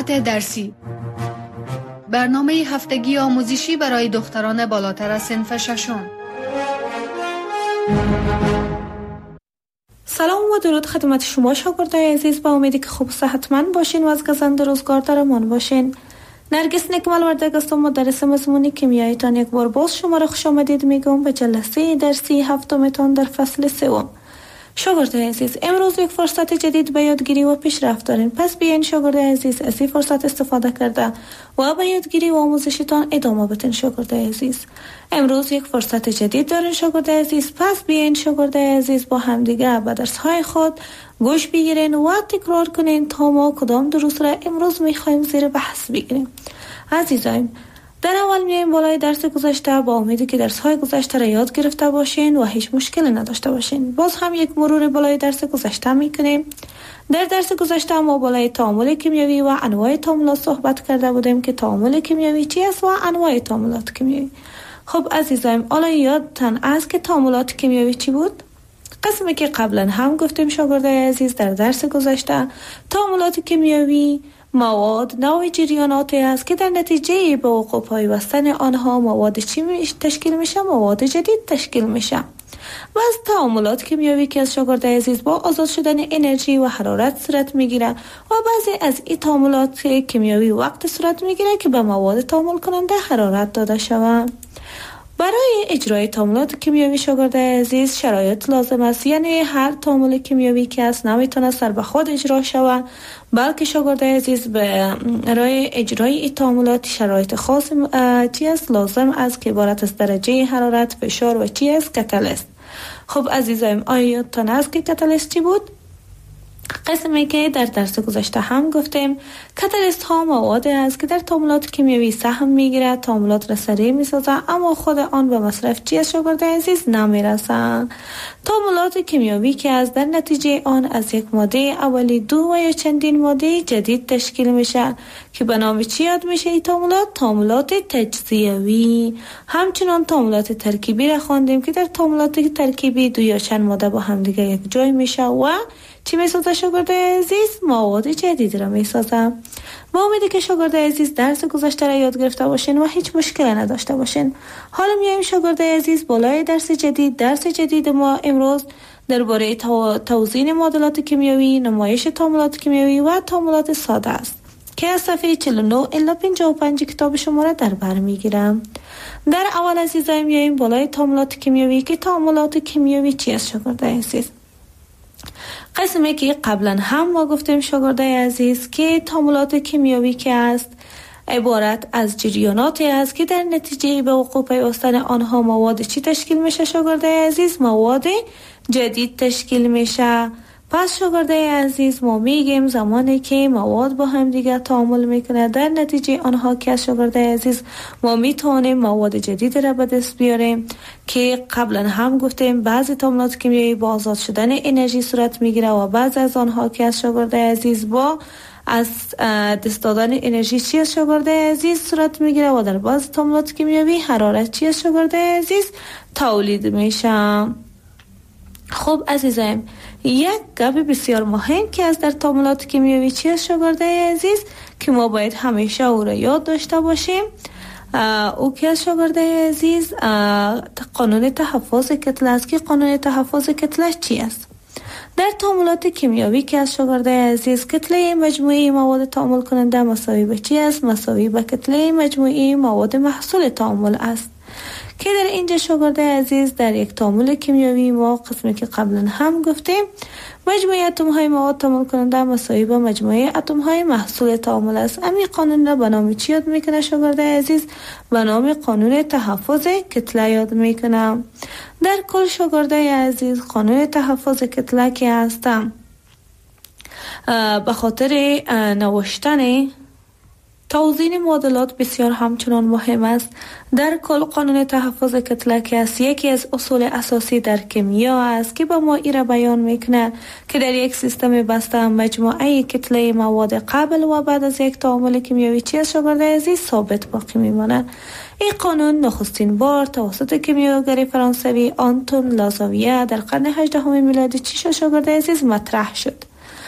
وقت درسی، برنامه هفتگی آموزشی برای دختران بالاتر از صنف ششم. سلام و درود خدمت شما شاگردای عزیز، با امیدی که خوب و صحتمند باشین و از گزند روزگار در امان باشین. نرگس نکمل وردگ هستم، مدرس مضمون کیمیایتان. یک بار باز شما را خوش آمدید میگم به جلسه درسی هفتمتان در فصل سوم. شاگردای عزیز، امروز یک فرصت جدید به یادگیری و پیشرفت دارین. پس بیاین شاگردای عزیز از این فرصت استفاده کرده و به یادگیری و آموزشتان ادامه بدین. شاگردای عزیز، امروز یک فرصت جدید دارین شاگردای عزیز. پس بیاین شاگردای عزیز با همدیگه به درس‌های خود گوش بگیرین و تکرار کنین تا ما کدام دروس را امروز می‌خوایم زیر بحث بگیریم. عزیزان، در اول میایم بالای درس گذشته با امیدی که درس‌های گذشته را یاد گرفته باشین و هیچ مشکلی نداشته باشین. باز هم یک مرور بالای درس گذشته میکنیم. در درس گذشته ما بالای تعامل کیمیایی و انواع تعاملات صحبت کرده بودیم که تعامل کیمیایی چی است و انواع تعاملات کیمیایی. خب عزیزان، حالا یادتان است که تعاملات کیمیایی چی بود؟ قسمی که قبلا هم گفتیم شاگردای عزیز در درس گذشته، تعاملات کیمیایی مواد نوع جریاناتی است که در نتیجه به وقوع پیوستن آنها مواد چی تشکیل میشه؟ مواد جدید تشکیل میشه. و از تعاملات کیمیایی که از شاگردای عزیز با آزاد شدن انرژی و حرارت صورت میگیره و بعضی از این تعاملات کیمیایی وقت صورت میگیره که به مواد تعامل کننده حرارت داده شود. برای اجرای تعاملات کیمیایی شاگردای عزیز شرایط لازم است، یعنی هر تعامل کیمیایی که است نمیتونه سر به خود اجرا شود، بلکه شاگردای عزیز برای اجرای این تعاملات شرایط خاص چی است لازم است که عبارت از درجه حرارت، فشار و چی است کاتالیست. خب عزیزان، آیا یادتان است که کاتالیست چی بود؟ قسمی که در درس گذشته هم گفتیم، کاتالیست ها مواد است که در تعاملات کیمیایی سهم میگیره، تعاملات را سریع میسازه اما خود آن به مصرف چی از شاگردای عزیز نمیرسن. تعاملات کیمیایی که از در نتیجه آن از یک ماده اولی دو و یا چندین ماده جدید تشکیل میشه که به نام چی یاد میشه این تعاملات؟ تعاملات تجزیوی. همچنان تعاملات ترکیبی را خواندیم که در تعاملات ترکیبی دو یا چند ماده با هم دیگه یک جای میشه و چی میسازه شاگردای عزیز؟ مواد جدید را میسازه. با امیدی که شاگردای عزیز درس گذشته را یاد گرفته باشین و هیچ مشکلی نداشته باشین. حالا میایم شاگردای عزیز بالای درس جدید ما امروز درباره توزیع معادلات کیمیایی، نمایش تعاملات کیمیایی و تعاملات ساده است که از صفحه 49 الی 55 کتاب شما را در بر میگیرم. در اول عزیزان میایم بالای تعاملات کیمیایی که تعاملات کیمیایی چی است شاگردای عزیز؟ قسمی که قبلا هم ما گفتیم شاگردای عزیز که تعاملات کیمیایی که است عبارت از جریاناتی است که در نتیجه به وقوع پیوستن آنها مواد چی تشکیل میشه شاگردای عزیز؟ مواد جدید تشکیل میشه. پس شاگردای عزیز ما میگیم زمانی که مواد با هم دیگه تعامل میکنه در نتیجه آنها که شاگردای عزیز ما میتونیم مواد جدید را به دست بیاریم که قبلا هم گفتیم بعضی تعاملات کیمیایی با آزاد شدن انرژی صورت میگیره و بعضی از آنها که شاگردای عزیز با از دست دادن انرژی چی از شاگردای عزیز صورت میگیره و در بعضی تعاملات کیمیایی حرارت چی از شاگردای عزیز تولید میشه. خب عزیزان، یک گپ بسیار مهم که از در تعاملات کیمیایی چی است شاگردای عزیز که ما باید همیشه او را یاد داشته باشیم، او که از شاگردای عزیز قانون تحفظ کتله است که قانون تحفظ کتله چی است؟ در تعاملات کیمیایی که از شاگردای عزیز کتله مجموعی مواد تعامل کننده مساوی به چی است؟ مساوی به کتله مجموعی مواد محصول تعامل است که در اینجا شاگردای عزیز در یک تعامل کیمیایی ما قسمی که قبلا هم گفتیم مجموعه اتم های مواد تعامل کننده مساوی با مجموعه اتم های محصول تعامل است. امی قانون را به نام چی یاد میکنه شاگردای عزیز؟ به نام قانون تحفظ کتله یاد میکنه. در کل شاگردای عزیز قانون تحفظ کتله که هستم به خاطر نوشتن توزیع معادلات بسیار همچنان مهم است. در کل قانون تحفظ کتله که است یکی از اصول اساسی در کیمیا است که با ما ای را بیان میکنه که در یک سیستم بسته مجموعه کتله مواد قبل و بعد از یک تعامل کیمیایی چی از شاگردای عزیز ثابت باقی میمانه. این قانون نخستین بار توسط کیمیاگر فرانسوی آنتون لازاویه در قرن 18 میلادی چی شاگردای عزیز مطرح شد.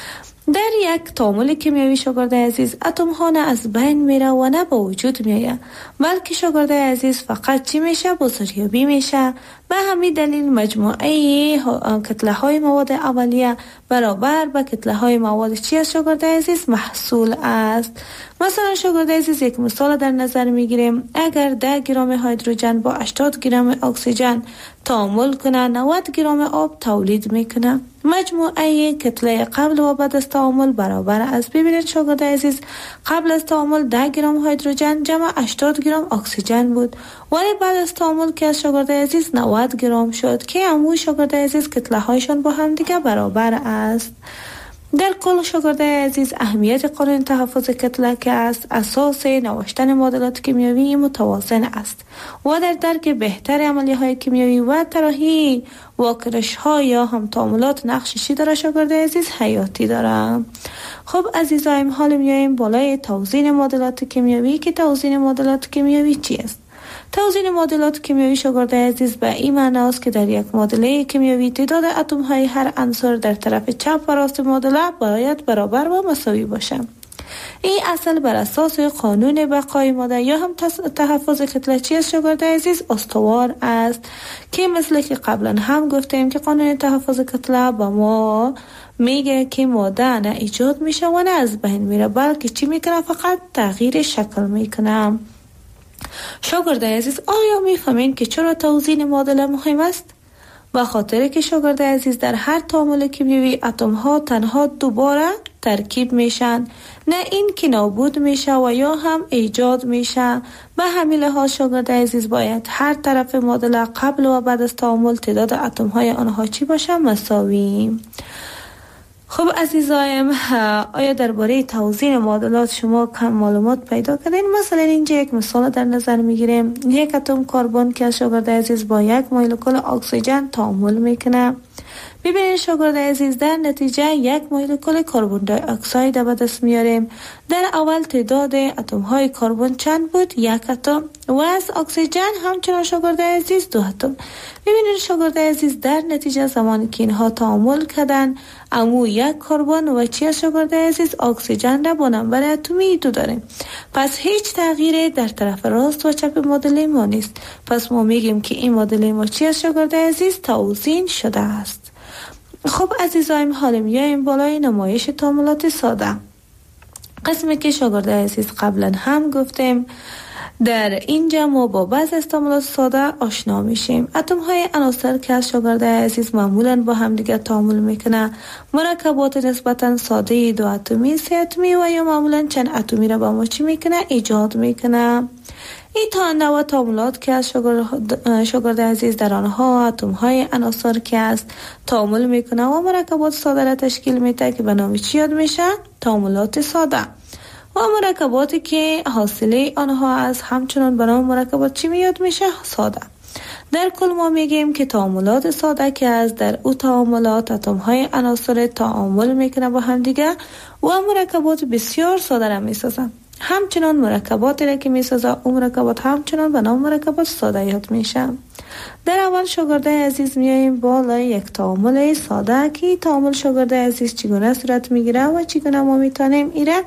در یک تعامل کیمیایی شاگرد عزیز اتم ها نه از بین میره و نه به وجود میآید، بلکه شاگرد عزیز فقط چی میشه؟ بازاریابی میشه. به همین دلیل مجموعه کتله های مواد اولیه برابر به کتله های مواد چی از شاگرد عزیز؟ محصول است. مثلا شاگرد عزیز یک مثال در نظر میگیریم. اگر 10 گرم هیدروژن با 80 گرم اکسیژن تعامل کنه 90 گرم آب تولید میکنه. مجموعه کتله قبل و بعد از تعامل برابر است. ببینید شاگرد عزیز قبل از تعامل 10 گرم هیدروژن جمع 80 گرم اکسیژن بود، ولی بعد از تعامل که از شاگرد عزیز 90 گرم شد که همون شاگرد عزیز کتله هایشان با هم دیگه برابر است. در کل شاگرد عزیز اهمیت قانون تحفظ کتله که است اساس نوشتن معادلات کیمیایی متوازن است و در درک بهتر عملیه های کیمیایی و طراحی واکنش ها یا هم تعاملات نقشی داره شاگرد عزیز حیاتی داره. خب عزیزایم حال میایم بالای توزیع معادلات کیمیایی که توزیع معادلات کیمیایی چی است؟ توزیع معادلات کیمیایی شاگرد عزیز به این معنی است که در یک معادله کیمیایی تعداد اتم های هر عنصر در طرف چپ و راست معادله باید برابر و مساوی باشه. این اصل بر اساس قانون بقای ماده یا هم تحفظ کتله چی است شاگرد عزیز؟ استوار است که مثل که قبلا هم گفتیم که قانون تحفظ کتله با ما میگه که ماده نه ایجاد میشه و نه از بین میره، بلکه چی میکنه؟ فقط تغییر شکل میکنه. شاگرد عزیز آیا میفهمین که چرا توزیع معادله مهم است؟ به خاطر که شاگرد عزیز در هر تعامل کیمیایی اتم ها تنها دوباره ترکیب میشن، نه این که نابود میشه و یا هم ایجاد میشه. به همین لحاظ شاگرد عزیز باید هر طرف معادله قبل و بعد از تعامل تعداد اتم های آنها چی باشه؟ مساوی. خب عزیزایم آیا درباره توزیع معادلات شما کم معلومات پیدا کردین؟ مثلا اینجا یک مثال در نظر میگیریم. یک اتم کربن که شاگرد عزیز با یک مولکول اکسیژن تعامل میکنه. ببینید شاگرد عزیز در نتیجه یک مولکول کربن دی اکساید به دست میاریم. در اول تعداد اتم های کربن چند بود؟ یک اتم و از اکسیژن همچنان شاگرد عزیز 2 اتم. ببینید شاگرد عزیز در نتیجه زمانی که اینها تعامل کردن امو یک کربن و چی از شاگرد عزیز؟ اکسیژن را با نمبر اتمی 2 داریم. پس هیچ تغییری در طرف راست و چپ معادله ما نیست. پس ما میگیم که این معادله ما چی از شاگرد عزیز؟ توزیع شده است. خب عزیزایم حالا میایم بالای نمایش تعاملات ساده، قسمی که شاگرد عزیز قبلا هم گفتیم. در اینجا ما با بعض از تعاملات ساده آشنا میشیم. اتم های عناصر که از شاگرد عزیز معمولا با هم دیگه تعامل میکنه مرکبات نسبتا ساده 2 اتمی 3 اتمی و یا معمولا چند اتمی را با ما چی میکنه؟ ایجاد میکنه. این تا نوع تعاملات که از شاگرد عزیز در آنها اتم های عناصر که از تعامل میکنه و مرکبات ساده را تشکیل میده که به نام چی یاد میشه؟ تعاملات ساده. و مرکباتی که حاصله آنها از همچنان به نام مرکبات چی میاد میشه؟ ساده. در کل ما میگیم که تعاملات ساده که از در او تعاملات اتم های عناصر تعامل میکنه با هم دیگه و مرکبات بسیار ساده را میسازن. همچنان مرکباتی را که میسازه اون مرکبات همچنان به نام مرکبات ساده یاد میشه. در اول شاگرد عزیز میاییم بالای یک تعامل ساده که تعامل شاگرد عزیز چگونه صورت میگیره و چگونه ما میتونیم ایره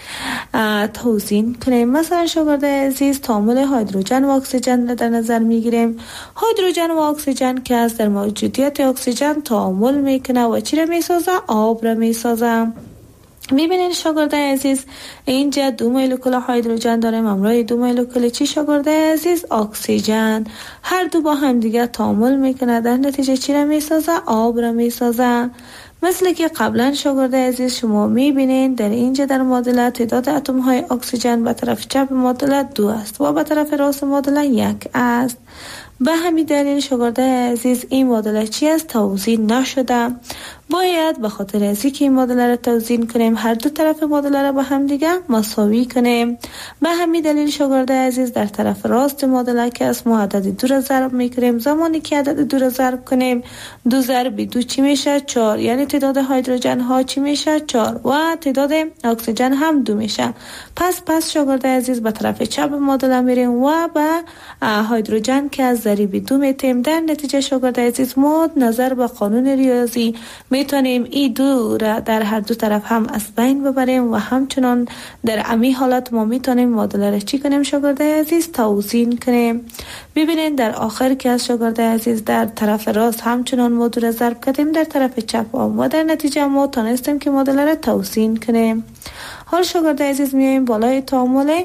توزیع کنیم. مثلا شاگرد عزیز تعامل هیدروژن و اکسیژن را در نظر میگیریم. هیدروژن و اکسیژن که از در موجودیت اکسیژن تعامل میکنه و چی را میسازه؟ آب را میسازه. میبینید شاگرد عزیز اینجا 2 مولکول هیدروژن داریم همراه 2 مولکول چی شاگرد عزیز؟ اکسیژن. هر دو با هم دیگه تعامل میکنه در نتیجه چی را میسازه؟ آب را میسازه. مثل که قبلا شاگرد عزیز شما میبینید در اینجا در معادله تعداد اتم های اکسیژن به طرف چپ معادله 2 است و به طرف راست معادله 1 است. به همین دلیل شاگرد عزیز این معادله چی است؟ توزیع نشده. باید به خاطر از اینکه این معادله را توزیع کنیم هر دو طرف معادله را با هم دیگه مساوی کنیم. به همین دلیل شاگرد عزیز در طرف راست معادله که از ما عدد 2 را ضرب میکنیم. زمانی که عدد 2 را ضرب کنیم 2 ضرب 2 چی میشه؟ 4. یعنی تعداد هیدروژن ها چی میشه؟ 4 و تعداد اکسیژن هم 2 میشه. پس شاگرد عزیز به طرف چپ معادله میریم و به هیدروژن که از ضریب 2 میتیم. در نتیجه شاگرد عزیز ما نظر به قانون ریاضی میتونیم این دو را در هر دو طرف هم از بین ببریم و همچنان در امی حالت ما میتونیم معادله را چی کنیم شاگرد عزیز؟ توزیع کنیم. ببینید در آخر که از شاگرد عزیز در طرف راست همچنان ما دو را ضرب کردیم در طرف چپ و در نتیجه ما تونستیم که معادله را توزیع کنیم. حال شاگرد عزیز میایم بالای تعامل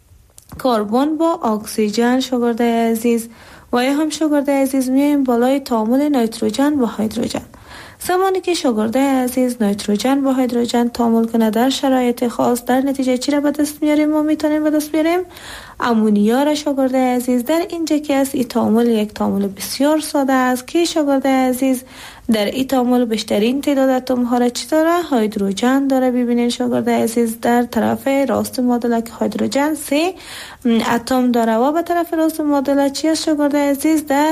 کربن با اکسیژن شاگرد عزیز و یا هم شاگرد عزیز میایم بالای تعامل نیتروژن با هیدروژن. زمانی که شاگرد عزیز نیتروژن با هیدروژن تعامل کنه در شرایط خاص در نتیجه چی را به دست میاریم؟ ما میتونیم به دست بیاریم امونیا را شاگرد عزیز. در اینجا که است این تعامل یک تعامل بسیار ساده است که شاگرد عزیز در این تعامل بیشترین تعداد اتم ها را چی داره؟ هیدروژن داره. ببینید شاگرد عزیز در طرف راست معادله که هیدروژن 3 اتم داره و به طرف راست معادله چی است شاگرد عزیز؟ در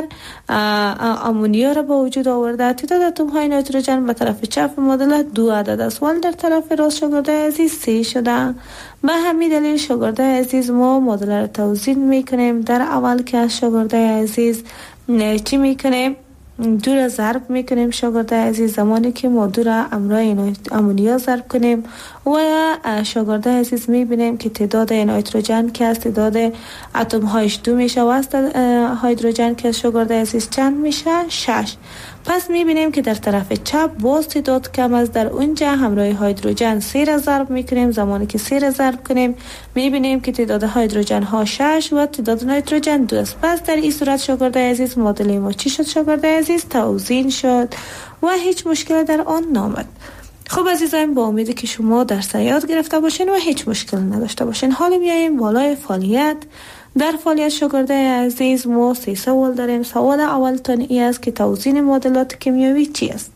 امونیا را به وجود آورده. تعداد اتم های نیتروژن به طرف چپ معادله 2 عدد است ولی در طرف راست شاگرد عزیز 3 شده. به همین دلیل شاگرد عزیز ما معادله را توزیع میکنیم. در اول که از شاگرد عزیز چی میکنیم؟ 2 را ضرب میکنیم شاگرد عزیز. زمانی که ما 2 را امرای امونیا ضرب کنیم و شاگرد عزیز میبینیم که تعداد نیتروژن که از تعداد اتم هایش 2 میشه و از هیدروژن که از شاگرد عزیز چند میشه؟ 6. پس میبینیم که در طرف چپ باز تعداد کم است. در اونجا همراه هیدروژن 3 را ضرب میکنیم. زمانی که 3 را ضرب کنیم میبینیم که تعداد هیدروژن ها 6 و تعداد نیتروژن 2 است. پس در این صورت شاگرد عزیز معادله ما چی شد شاگرد عزیز؟ توزیع شد و هیچ مشکل در آن نامد. خب عزیزان با امیدی که شما درس یاد گرفته باشین و هیچ مشکل نداشته باشین. حالا میاییم بالای فعالیت. در فعالیت شاگرد عزیز ما 3 سوال داریم. سوال اول تان ای است که توزیع معادلات کیمیایی چی است؟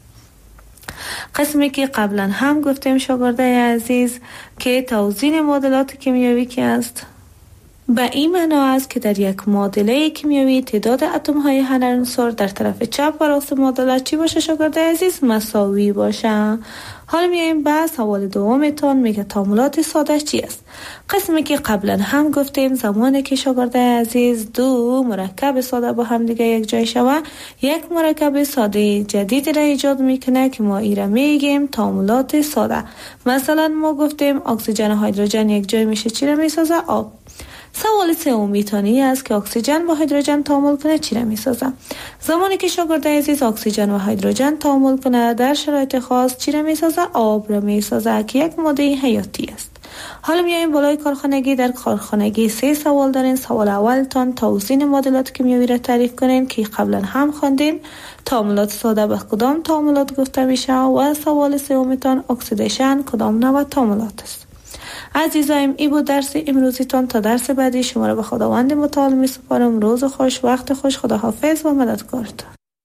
قسمی که قبلا هم گفتیم شاگرد عزیز که توزیع معادلات کیمیایی کی است؟ به این معنا است که در یک معادله کیمیایی تعداد اتم های هر عنصر در طرف چپ و راست معادله چی باشه شاگرد عزیز؟ مساوی باشه. حالا میایم به سوال دومتون میگه تعاملات ساده چی است؟ قسمی که قبلا هم گفتیم زمانی که شاگرد عزیز 2 مرکب ساده با هم دیگه یک جای شوه یک مرکب ساده جدید را ایجاد میکنه که ما ای را میگیم تعاملات ساده. مثلا ما گفتیم اکسیژن و هیدروژن یک جای میشه چی را میسازه؟ آب. سوال سومیتانی است که اکسیژن با هیدروژن تعامل کنه چی را میسازه؟ زمانی که شاگرد عزیز اکسیژن و هیدروژن تعامل کنه در شرایط خاص چی را میسازه؟ آب را میسازه که یک ماده حیاتی است. حالا میایم بالای کارخانگی. در کارخانگی 3 سوال دارین. سوال اول تان توزیع معادلات کیمیایی را تعریف کنین که قبلا هم خواندیم. تعاملات ساده به کدام تعاملات گفته میشه؟ و سوال سومتان اکسیدیشن کدام نوع تعاملات است؟ عزیزایم این بود درس امروزیتان. تا درس بعدی شما را به خداوند متعال می سپارم. روز خوش، وقت خوش، خداحافظ و مددکارتان.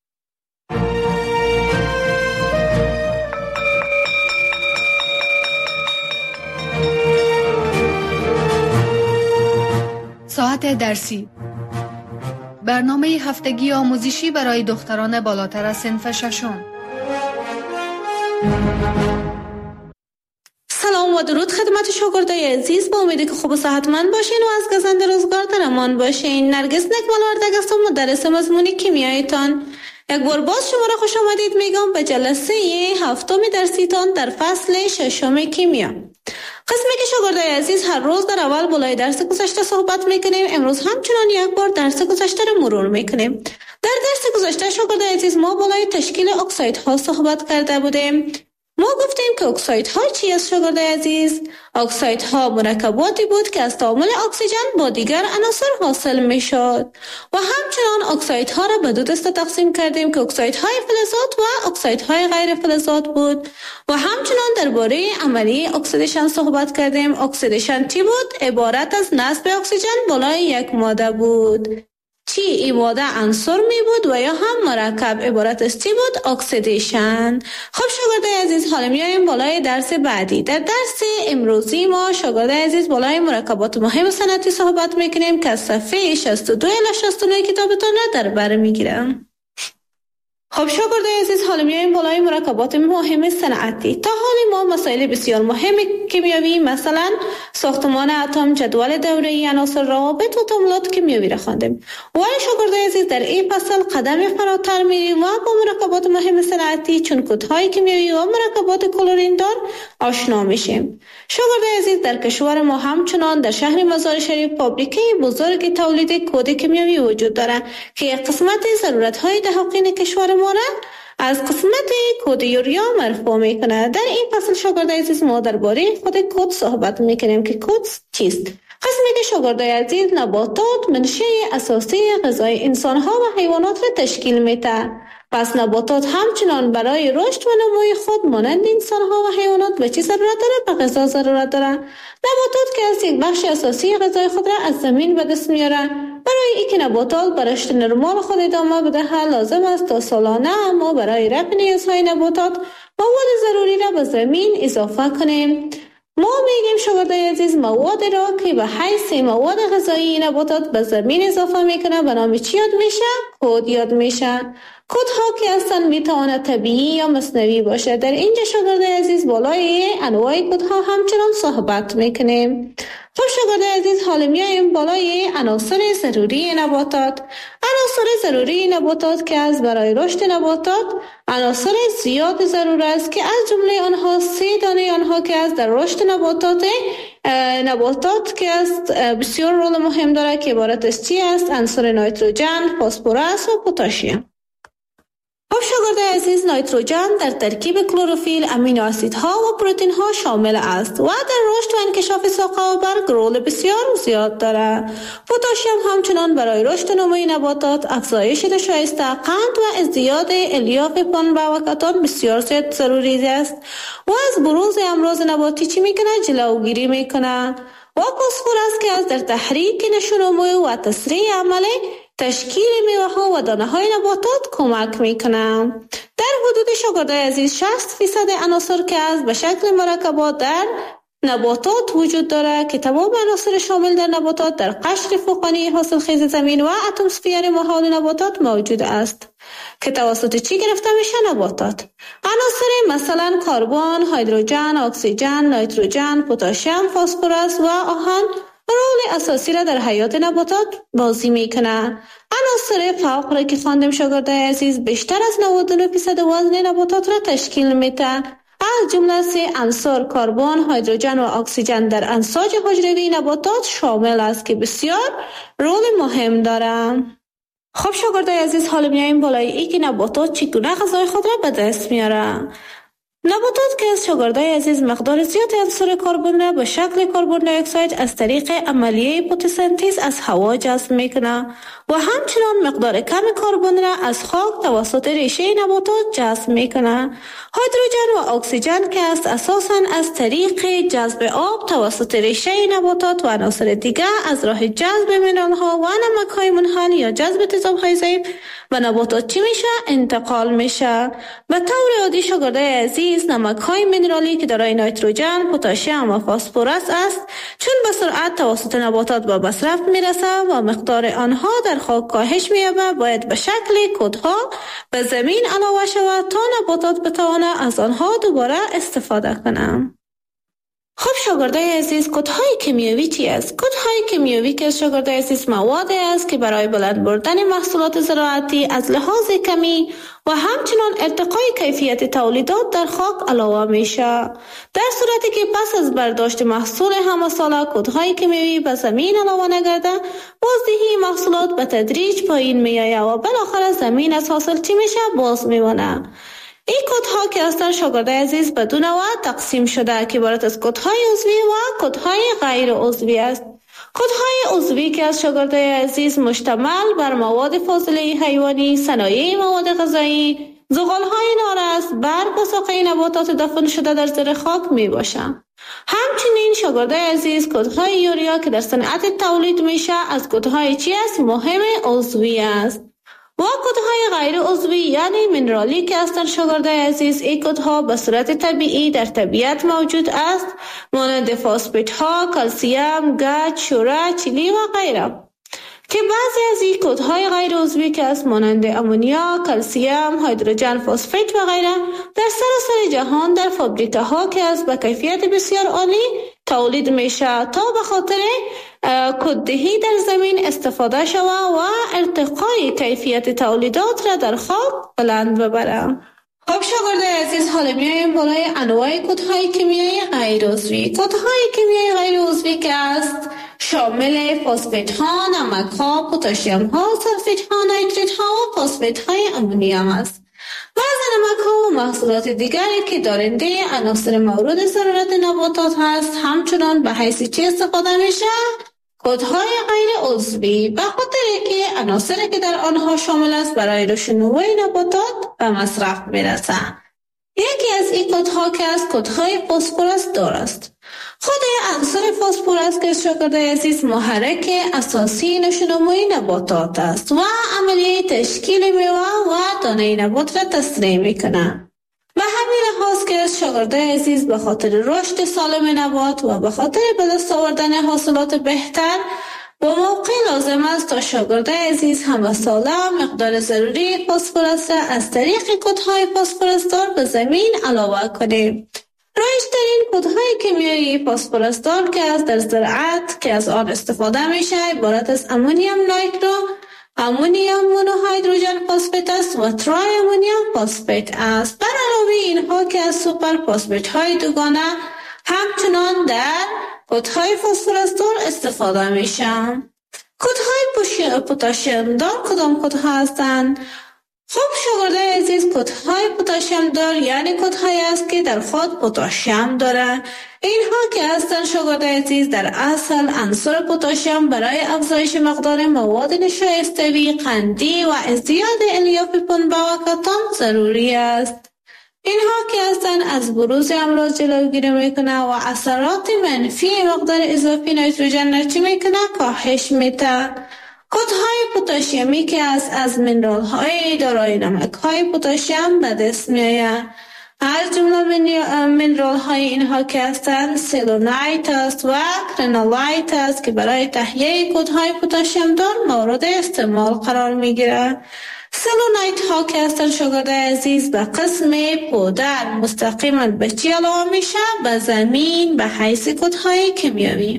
ساعت درسی برنامه هفتگی آموزشی برای دختران بالاتر از صنف ششم. سلام و درود خدمت شاگردای عزیز. با امیدی که خوب و صحتمند باشین و از گزند روزگار در امان باشین. نرگس نکمال وردگ هستم، مدرس مضمون کیمیایتان. یک بار باز شما را خوش آمدید میگم به جلسه 7 درسیتان در فصل 6 کیمیا. قسمی که شاگردای عزیز هر روز در اول بالای درس گذشته صحبت میکنیم، امروز همچنان یک بار درس گذشته را مرور میکنیم. در درس گذشته شاگردای عزیز ما بالای تشکیل اکسایدها صحبت کرده بودیم. ما گفتیم که اکسایدها چی است شاگردای عزیز؟ اکسایدها مرکباتی بود که از تعامل اکسیژن با دیگر عناصر حاصل میشد و همچنان اکسایدها را به 2 دسته تقسیم کردیم که اکسایدهای فلزات و اکسایدهای غیر فلزات بود و همچنان درباره عملی اکسیدیشن صحبت کردیم. اکسیدیشن چی بود؟ عبارت از نصب اکسیژن بالای یک ماده بود. چی این ماده عنصر می بود و یا هم مرکب عبارت از چی بود؟ اکسیدیشن. خب شاگردای عزیز حالا میایم بالای درس بعدی. در درس امروزی ما شاگردای عزیز بالای مرکبات مهم صنعتی صحبت میکنیم که از صفحه 62 الی 69 کتابتون را در بر میگیرم. خب شاگردای عزیز، حالا میایم بالای مرکبات مهم صنعتی. تا حالی ما مسائل بسیار مهم کیمیایی مثلا ساختمان اتم، جدول دوره‌ای عناصر، روابط و تعاملات کیمیایی را خواندیم. ولی شاگردای عزیز در این فصل قدم فراتر میریم و با مرکبات مهم صنعتی چون کدهای کیمیایی و مرکبات کلورین دار آشنا میشیم. شاگردای عزیز، در کشور ما همچنان در شهر مزار شریف فابریکه بزرگ تولید کد کیمیایی وجود دارد که یک قسمت ضرورت‌های دهقین کشور ما از قسمت کد یوریا مرفوع میکنه. در این فصل شاگردای عزیز ما درباره خود کد صحبت میکنیم که کد چیست. قسمی که شاگردای عزیز نباتات منشأ اساسی غذای انسانها و حیوانات را تشکیل میده. پس نباتات همچنان برای رشد و نموی خود مانند انسانها و حیوانات به چی ضرورت داره؟ به غذا ضرورت داره. نباتات که از یک بخش اساسی غذای خود را از زمین به دست میاره. برای اینکه نباتات به رشد نرمال خود ادامه بده لازم است تا سالانه ما برای رفع نیازهای نباتات مواد ضروری را به زمین اضافه کنیم. ما میگیم شاگردای عزیز مواد را که به حیث مواد غذایی نباتات به زمین اضافه میکنه به نام چی یاد میشه؟ کد یاد میشه. کدها که اصلا میتواند طبیعی یا مصنوعی باشه. در اینجا شاگردای عزیز بالای انواع کدها همچنان صحبت میکنیم. خب شاگردای عزیز، حالا میایم بالای عناصر ضروری نباتات. عناصر ضروری نباتات که از برای رشد نباتات عناصر زیاد ضرور است که از جمله آنها 3 دانه آنها که از در رشد نباتات که است بسیار رول مهم داره که عبارت از چی است؟ عنصر نیتروژن، فسفرس و پتاسیم. خب شاگردای عزیز، نیتروژن در ترکیب کلروفیل، امینو اسیدها و پروتئین ها شامل است و در رشد و انکشاف ساقه و برگ رول بسیار زیاد دارد. پتاسیم همچنان برای رشد و نموی نباتات، افزایش شایسته قند و ازدیاد الیاف پنبه و کتان بسیار زیاد ضروری است و از بروز امراض نباتی چی میکنه؟ جلوگیری میکنه. و فسفرس که از در تحریک نشونموی و تسریع عمل تشکیل میوه ها و دانه های نباتات کمک میکنند. در حدود شاگردای عزیز 60% عناصر که از به شکل مرکبات در نباتات وجود دارد که تمام عناصر شامل در نباتات در قشر فوقانی حاصلخیز زمین و اتمسفیر محال نباتات موجود است که توسط چی گرفته میشه؟ نباتات. عناصر مثلا کربن، هیدروژن، اکسیژن، نیتروژن، پتاسیم، فسفرس و آهن رول اساسی را در حیات نباتات بازی میکنه. عناصر فوق را که خواندیم شاگردای عزیز بیشتر از 99% وزن نباتات را تشکیل میده. از جمله 3 عنصر کربن، هیدروژن و اکسیژن در انساج حجروی نباتات شامل است که بسیار رول مهم دارند. خب شاگردای عزیز، حالا میایم بالای اینکه نباتات چگونه غذای خود را به دست میاره. نباتات که از شاگردای عزیز مقدار زیاد عنصر کربن را به شکل کربن دی اکساید از طریق عملیه فتوسنتز از هوا جذب میکنه و همچنان مقدار کم کربن را از خاک توسط ریشه نباتات جذب میکنه. هیدروژن و اکسیژن که است اساساً از طریق جذب آب توسط ریشه نباتات و عناصر دیگر از راه جذب منرال‌ها و نمک‌های منحل یا جذب تیزاب‌های ضعیف و نباتات چی میشه؟ انتقال میشه. به طور عادی شاگردای عزیز نمک‌های منرالی که دارای نیتروژن، پتاسیم و فسفرس است چون به سرعت توسط نباتات به مصرف میرسه و مقدار آنها در خاک کاهش می‌یابه باید به شکل کدها به زمین علاوه شود تا نباتات بتوانه از آنها دوباره استفاده کنم. خب شاگردای عزیز، کدهای کیمیایی چی است؟ کدهای کیمیایی که شاگردای عزیز مواد است که برای بلند بردن محصولات زراعتی از لحاظ کمی و همچنان ارتقای کیفیت تولیدات در خاک علاوه میشه. در صورتی که پس از برداشت محصول همه ساله کدهای کیمیایی به زمین علاوه نگرده، بازدهی محصولات به تدریج پایین میآید و بالاخره زمین از حاصل چی میشه؟ باز میمونه. این کدها که اصلا شاگردای عزیز به دو نوع تقسیم شده که عبارت از کدهای عضوی و کدهای غیر عضوی است. کدهای عضوی که از شاگردای عزیز مشتمل بر مواد فاضله حیوانی، صنایع مواد غذایی، زغالهای نارس، برگ و ساقه نباتات دفن شده در زیر خاک می باشند. همچنین شاگردای عزیز کدهای یوریا که در صنعت تولید میشه از کدهای چی است؟ مهم عضوی است. و کدهای غیر عضوی یعنی منرالی که هستند شاگردای عزیز این کدها به صورت طبیعی در طبیعت موجود است مانند فسفات ها، کلسیم، گچ، شوره، چلی و غیره که که بعضی از این کودهای غیر عضوی که از مانند امونیا، کلسیم، هیدروژن فسفات و غیره در سراسر جهان در فابریکه‌ها که از با کیفیت بسیار عالی تولید میشه تا به خاطر کوددهی در زمین استفاده شود و ارتقای کیفیت تولیدات را در خاک بلند ببره. خب شاگردای عزیز، حالا میایم بالای انواع کودهای کیمیایی غیر عضوی. کودهای کیمیایی غیر عضوی که است شامل فسفات ها، نمک ها، پتاسیم ها، سلفیت ها، نیتریت ها و فسفات های امونیا است. بعضی نمک ها و محصولات دیگری که دارنده عناصر مورد ضرورت نباتات هست همچنان به حیث چی استفاده میشه؟ کودهای غیر عضوی، به خاطر که عناصری که در آنها شامل است برای رشدنموی نباتات به مصرف میرسه. یکی از این کودها که از کودهای فسفرس دار است. خود عنصر فسفرس که شاگردای عزیز محرک اساسی نشونموی نباتات است و عملیه تشکیل میوه و دانه نبات را تسریع میکنه. به همین لحاظ که شاگردای عزیز به خاطر رشد سالم نبات و به خاطر به دست آوردن حاصلات بهتر با موقع لازم است تا شاگردای عزیز همه ساله مقدار ضروری فسفرس را از طریق کودهای فسفرس دار به زمین علاوه کنیم. رایج‌ترین کودهای کیمیایی فسفرس دار که از در زراعت که از آن استفاده میشه عبارت از امونیوم نایترو، امونیوم مونوهیدروژن فسفات است و ترای امونیوم فسفات است. بر علاوه اینها که از سوپر فسفات های دوگانه همچنان در کودهای فسفرس دار استفاده میشه. کودهای پتاسیم دار کدام کودها هستند؟ خب شاگردای عزیز، کودهای پتاسیم دار یعنی کودهایی است که در خود پتاسیم دارند. اینها که هستند شاگردای عزیز در اصل عنصر پتاسیم برای افزایش مقدار مواد نشایسته‌ای قندی و ازدیاد الیاف پنبه و کتان ضروری است. اینها که هستند از بروز امراض جلوگیری میکنه و اثرات منفی مقدار اضافی نیتروژن را چی میکنه؟ کاهش میده. کودهای پتاسیمی که از منرال های دارای نمک های پتاسیم به دست میآید. از جمله منرال های اینها که هستند سلونایت است و کرنولایت است که برای تهیه کودهای پتاسیم دار مورد استعمال قرار میگیرد. سلونایت ها که هستند شاگردای عزیز به قسم پودر مستقیما به چی علاوه میشه؟ به زمین به حیث کودهای کیمیایی.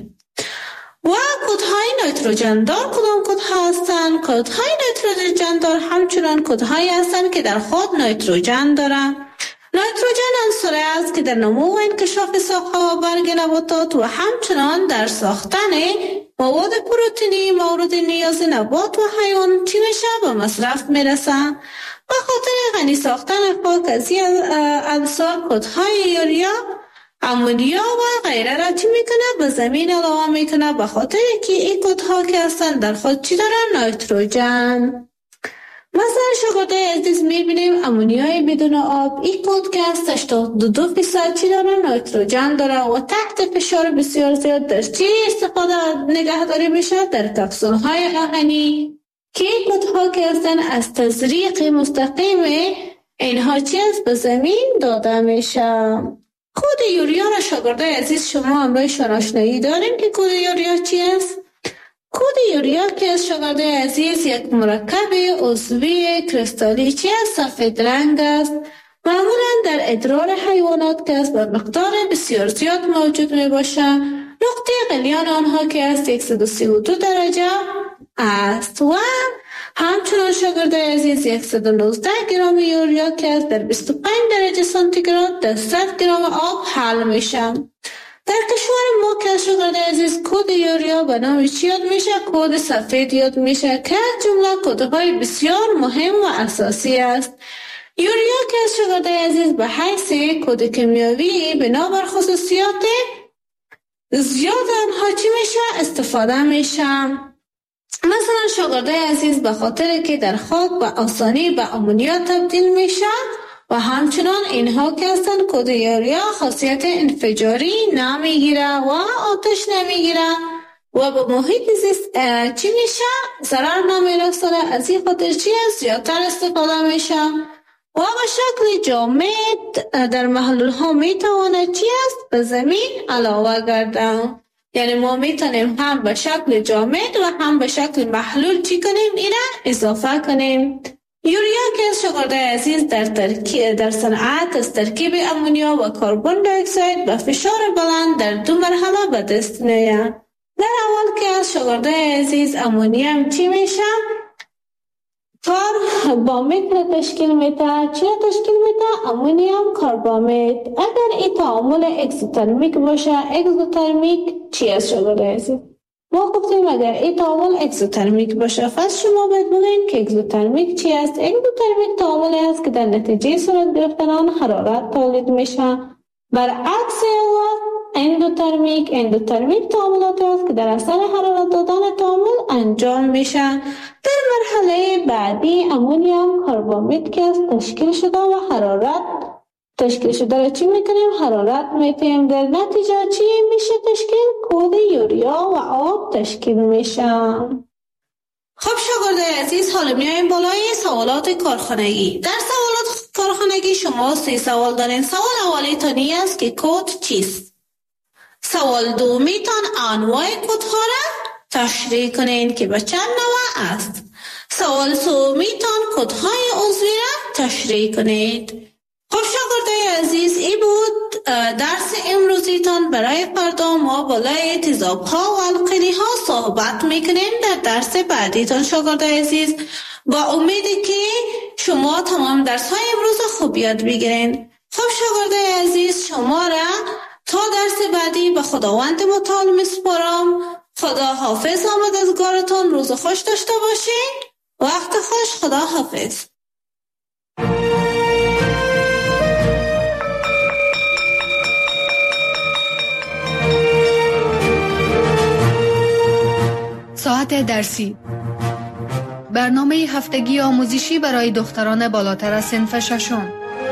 و کودهای نیتروژن دار کدام کودها هستند؟ کودهای نیتروژن دار همچنان کودهایی هستند که در خود نیتروژن دارند. نیتروژن عنصری است که در نمو و انکشاف ساقه و برگ نباتات و همچنان در ساختن مواد پروتئینی مورد نیاز نبات و حیوان چی میشه؟ به مصرف میرسه. به خاطر غنی ساختن خاک از این عنصر کودهای یوریا، امونیا و غیره را چی میکنه؟ به زمین علاوه میکنه، به خاطر که این کودها که هستن در خود چی دارن؟ نیتروژن. مثلا شاگردای عزیز میبینیم امونیای بدون آب، این کود که هست 82% چی داره؟ نیتروژن داره و تحت فشار بسیار زیاد در چی استفاده نگهداری میشه؟ در کپسول های آهنی که این کودها که هستن از تزریق مستقیم اینها چی است؟ به زمین داده میشه. کود یوریا را شاگردای عزیز شما امروز آشنایی داریم که کود یوریا چی است؟ کود یوریا که از شاگردای عزیز یک مرکب عضوی کریستالی چی است؟ سفید رنگ است. معمولا در ادرار حیوانات که است به مقدار بسیار زیاد موجود می باشه. نقطه غلیان آنها که است 132 درجه است و همچنان شاگردای عزیز 119 گرم یوریا که است در 25 درجه سانتیگراد در 100 گرم آب حل میشه. در کشور ما که شاگردای عزیز کود یوریا به نام چی یاد میشه؟ کود سفید یاد میشه که از جمله کودهای بسیار مهم و اساسی است. یوریا که از شاگردای عزیز به حیث کود کیمیایی بنابر خصوصیات زیاد آنها چی میشه؟ استفاده میشه. مثلا شاگردای عزیز به خاطر که در خاک به آسانی به امونیا تبدیل میشه و همچنان اینها که هستن کود یوریا خاصیت انفجاری نمیگیره و آتش نمیگیره و به محیط زیست چی میشه؟ ضرر نمیرسونه. از این خاطر چی است؟ زیادتر استفاده میشه و به شکل جامد در محلول ها میتواند چی است؟ به زمین علاوه گردن. یعنی ما میتونیم هم به شکل جامد و هم به شکل محلول چی کنیم؟ اینا اضافه کنیم. یوریا که از شاگردای عزیز در صنعت از ترکیب امونیا و کربن دی اکساید به فشار بلند در 2 مرحله به دست میاد. در اول که از شاگردای عزیز امونیا چی میشه؟ کاربامید را تشکیل میده. چی را تشکیل میده؟ امونیوم کاربامید. اگر این تعامل اکزوترمیک باشه، اکزوترمیک چی است شاگردای عزیز؟ ما گفتیم اگر این تعامل اکزوترمیک باشه، پس شما باید بگین که اکزوترمیک چی است؟ اکزوترمیک تعاملی است که در نتیجه صورت گرفتن آن حرارت تولید میشه. برعکس اندوترمیک تعاملاتی است که در اثر حرارت دادن تعامل انجام میشه. در مرحله بعدی امونیوم کاربامید که است تشکیل شده و حرارت تشکیل شده را چی میکنیم؟ حرارت میتیم. در نتیجه چی میشه تشکیل؟ کود یوریا و آب تشکیل میشه. خب شاگردای عزیز، حالا میایم بالای سوالات کارخانگی. در سوالات کارخانگی شما 3 سوال دارین. سوال اولی تانی است که کد چیست؟ سوال دومی تان انواع کدها را تشریح کنین که به چند نوع است. سوال سومی تان کدهای عضوی را تشریح کنید. خب شاگردای عزیز، این بود درس امروزی تان. برای فردا ما بالای تیزاب ها و القلی ها صحبت میکنیم در درس بعدی تان شاگردای عزیز. با امیدی که شما تمام درس های امروز خوب یاد بگیرین. خب شاگردای عزیز، شما را تا درس بعدی به خداوند متعال میسپارم. خدا حافظ. آمدزگارتون روز خوش داشته باشین. وقت خوش. خدا حافظ. ساعت درسی، برنامه هفتگی آموزشی برای دختران بالاتر از صنف ششم.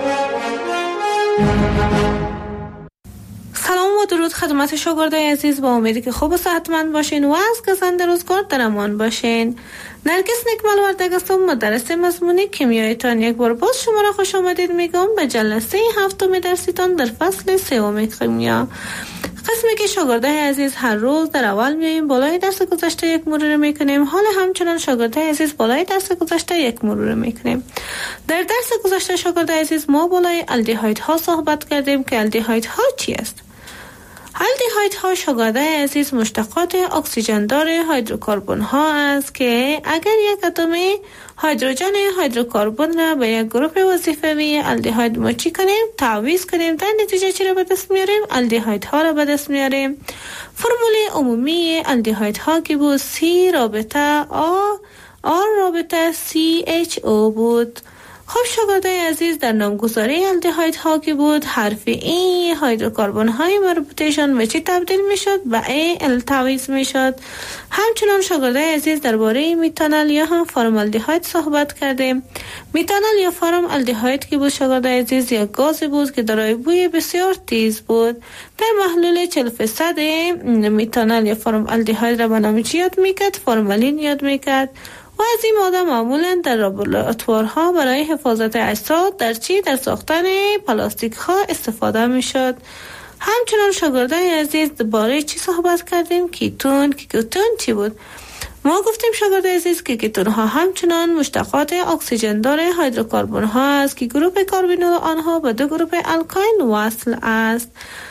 سلام و درود خدمت شاگردای عزیز. با امیدی که خوب و صحتمند باشین و از گزند روزگار در امان باشین. نرگس نکمل وردگ هستم، مدرس مضمون کیمیایتان. یک بار باز شما را خوش آمدید میگم به جلسه 7 درسیتان در فصل 3 کیمیا. قسمی که شاگردای عزیز هر روز در اول میاییم بالای درس گذشته یک مرور میکنیم. حالا همچنان شاگردای عزیز بالای درس گذشته یک مرور میکنیم. در درس گذشته شاگردای عزیز ما بالای الدیهایدها صحبت کردیم که الدیهایدها چی است؟ الدیهایدها شاگردای عزیز مشتقات اکسیژن دار هیدروکربن ها است که اگر یک اتم هیدروژن هیدروکربن را به یک گروه وظیفوی الدیهاید ما چی کنیم؟ تعویض کنیم. در نتیجه چی را به دست میاریم؟ الدیهایدها را به دست میاریم. فرمول عمومی الدیهایدها که بود C رابطه R رابطه CHO بود. خب شاگردای عزیز، در نامگذاری الدیهایدها که بود حرف ای هیدروکربن های مربوطهشان به چی تبدیل میشد؟ به ال تعویض میشد. همچنان شاگردای عزیز درباره میتانل یا هم فرمالدیهاید صحبت کردیم. میتانل یا فرمالدیهاید که بود شاگردای عزیز یک گاز بود که دارای بوی بسیار تیز بود. در محلول 40% میتانل یا فرمالدیهاید را به نام چی یاد میکرد؟ فرمالین یاد میکرد. و از این ماده معمولا در لابراتوارها برای حفاظت اجساد در ساختن پلاستیک ها استفاده می شد. همچنان شاگردای عزیز درباره چی صحبت کردیم؟ کیتون چی بود؟ ما گفتیم شاگردای عزیز که کیتون ها همچنان مشتقات اکسیژن دار هیدروکربن ها است که گروه کربنول آنها به 2 گروه الکاین وصل است.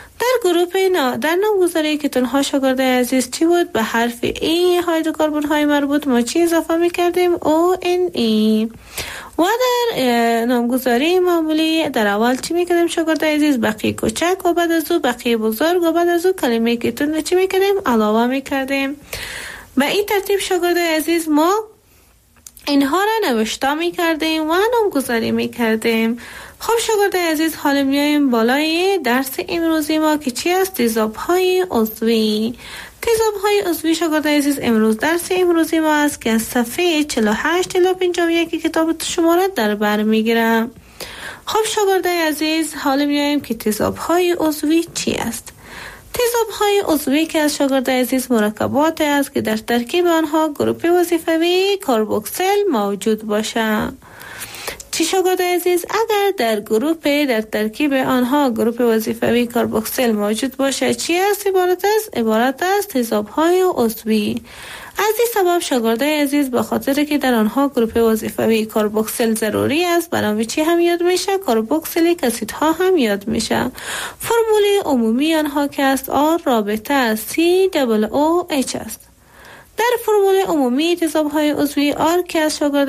در نامگذاری کیتون ها شاگردای عزیز چی بود؟ به حرف ای هیدروکربن های مربوط ما چی اضافه میکردیم؟ ONE. و در نامگذاری معمولی در اول چی میکردیم شاگردای عزیز؟ بقیه کوچک و بعد از او بقیه بزرگ و بعد از او کلمه کیتون چی میکردیم؟ علاوه میکردیم. به این ترتیب شاگردای عزیز ما اینها را نوشته میکردیم و نامگذاری میکردیم. خب شاگردای عزیز، حالا میایم بالای درس امروزی ما که چی است؟ تیزاب‌های عضوی. تیزاب‌های عضوی شاگردای عزیز امروز درس امروزی ما است که از صفحه 48 الی 51 کتاب شما را در بر میگیرم. خب شاگردای عزیز، حالا میایم که تیزاب‌های عضوی چی است؟ تیزاب‌های عضوی که از شاگردای عزیز مرکبات است که در ترکیب آنها گروه وظیفوی کربوکسیل موجود باشه. چی شاگرد عزیز، اگر در ترکیب آنها گروپ وظیفوی کاربوکسیل موجود باشه چی است عبارت است تضادهای عضوی. از این سبب شاگرد عزیز به خاطر که در آنها گروپ وظیفوی کاربوکسیل ضروری است برای چی هم یاد میشه؟ کاربوکسیلیک اسیدها هم یاد میشه. فرمول عمومی آنها که است آر رابطه COOH است. در فرمول عمومی تضادهای عضوی آر که از شاگرد